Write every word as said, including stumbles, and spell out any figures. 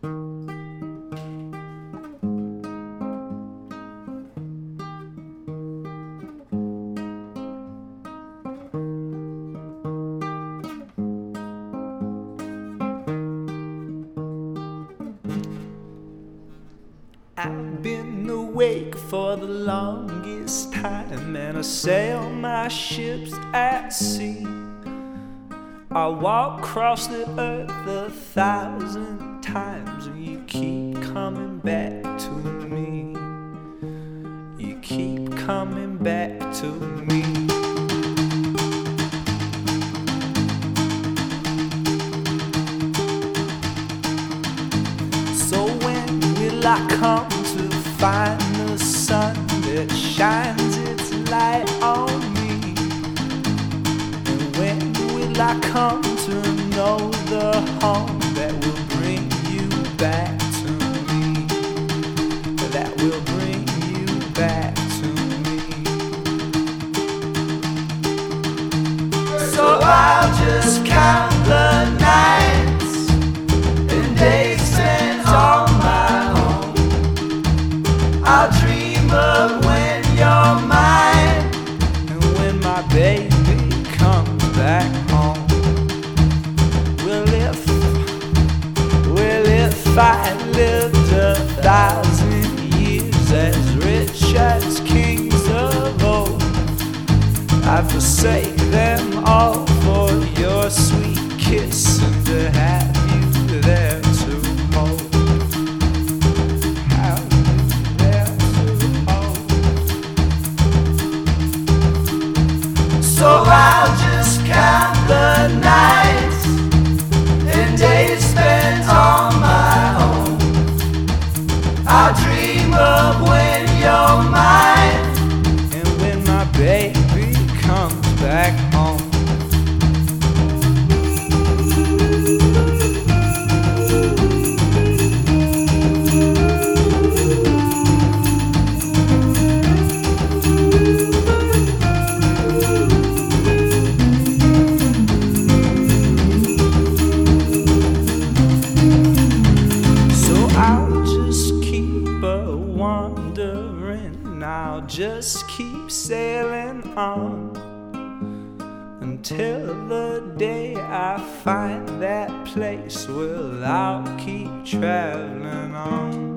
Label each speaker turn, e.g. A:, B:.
A: I've been awake for the longest time, and I sail my ships at sea. I walk across the earth a thousand times, and you keep coming back to me. You keep coming back to me. So when will I come to find the sun that shines its light on me? And when will I come to know the home that will bring you back to me? That will bring you back to me. So I'll just count the nights and days spent on my own. I'll dream of when you're mine, and when my baby comes back home. Well, if, well, if I lived a thousand years as rich as kings of old, I'd forsake them all for your sweet kiss and to have you there to hold. Have you there to hold. So I'll just count the nights and days spent on my own. I'll dream of when you're mine, and when my baby comes back home. I'll just keep sailing on until the day I find that place. Well, I'll keep traveling on.